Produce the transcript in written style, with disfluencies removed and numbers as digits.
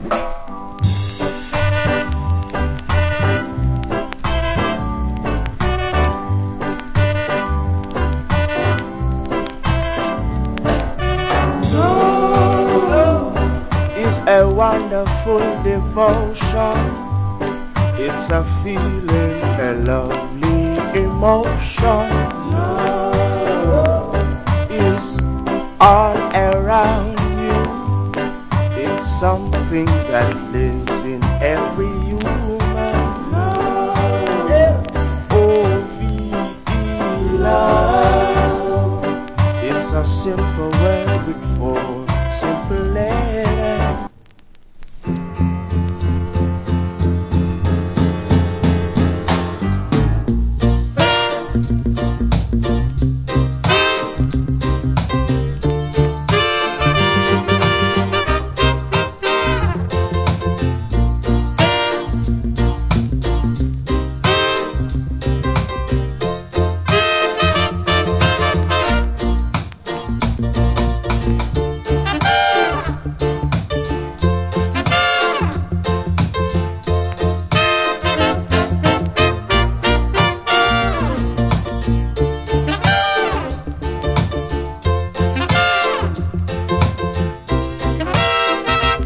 A wonderful devotion. It's a feeling, a lovely emotion. Love is all around you. It's something that lives in every human. Love, O-V-E, love. It's a simple word.